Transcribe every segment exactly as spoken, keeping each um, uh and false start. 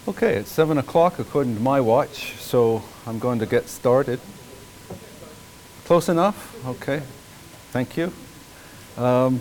Okay, it's seven o'clock according to my watch, so I'm going to get started. Close enough? Okay, thank you. Um,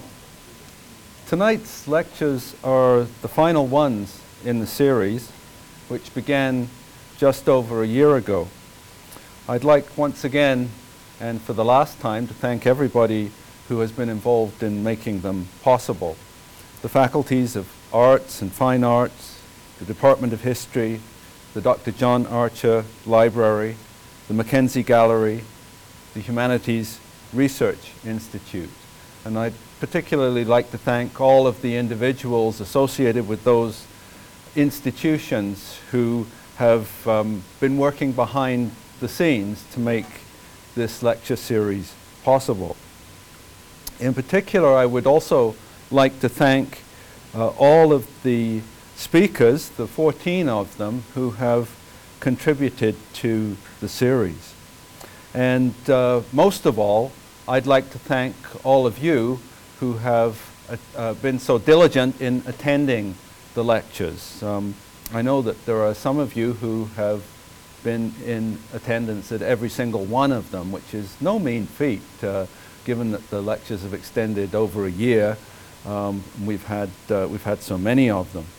tonight's lectures are the final ones in the series, which began just over a year ago. I'd like once again, and for the last time, to thank everybody who has been involved in making them possible. The faculties of Arts and Fine Arts, the Department of History, the Doctor John Archer Library, the Mackenzie Gallery, the Humanities Research Institute. And I'd particularly like to thank all of the individuals associated with those institutions who have um, been working behind the scenes to make this lecture series possible. In particular, I would also like to thank uh, all of the speakers, the fourteen of them, who have contributed to the series. And uh, most of all, I'd like to thank all of you who have uh, uh, been so diligent in attending the lectures. Um, I know that there are some of you who have been in attendance at every single one of them, which is no mean feat, uh, given that the lectures have extended over a year. Um, we've had, uh, we've had so many of them.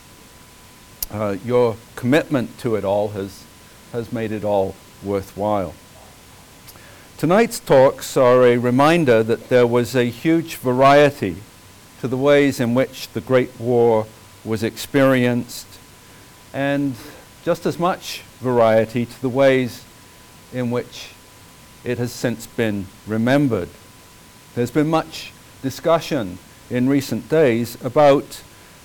Uh, your commitment to it all has, has made it all worthwhile. Tonight's talks are a reminder that there was a huge variety to the ways in which the Great War was experienced, and just as much variety to the ways in which it has since been remembered. There's been much discussion in recent days about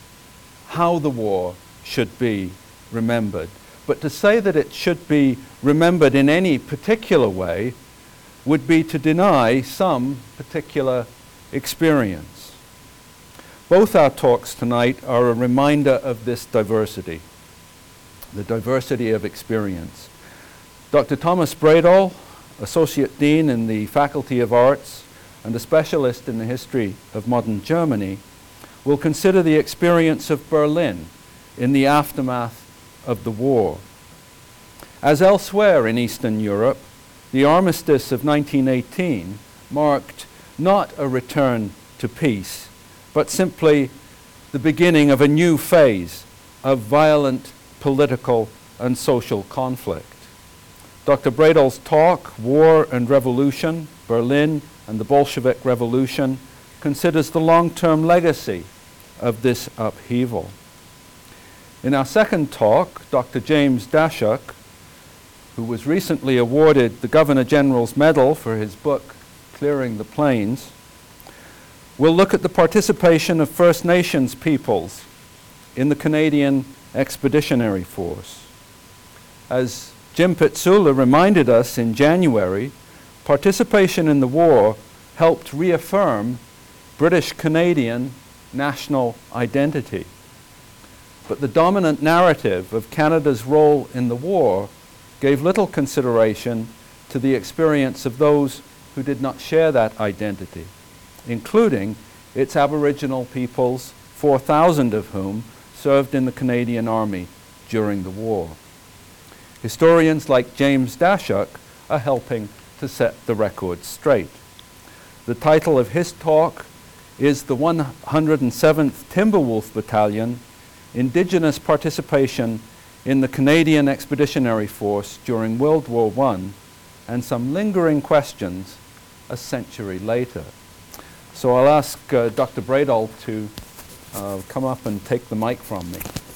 how the war should be remembered. But to say that it should be remembered in any particular way would be to deny some particular experience. Both our talks tonight are a reminder of this diversity, the diversity of experience. Doctor Thomas Bredahl, Associate Dean in the Faculty of Arts and a specialist in the history of modern Germany, will consider the experience of Berlin in the aftermath of the war. As elsewhere in Eastern Europe, the armistice of nineteen eighteen marked not a return to peace, but simply the beginning of a new phase of violent political and social conflict. Doctor Bredahl's talk, War and Revolution, Berlin and the Bolshevik Revolution, considers the long-term legacy of this upheaval. In our second talk, Doctor James Dashak, who was recently awarded the Governor General's Medal for his book, Clearing the Plains, will look at the participation of First Nations peoples in the Canadian Expeditionary Force. As Jim Pitzula reminded us in January, participation in the war helped reaffirm British-Canadian national identity. But the dominant narrative of Canada's role in the war gave little consideration to the experience of those who did not share that identity, including its Aboriginal peoples, four thousand of whom served in the Canadian Army during the war. Historians like James Dashak are helping to set the record straight. The title of his talk is The one hundred seventh Timberwolf Battalion, Indigenous Participation in the Canadian Expeditionary Force during World War One, and Some Lingering Questions a Century Later. So I'll ask uh, Doctor Bredahl to uh, come up and take the mic from me.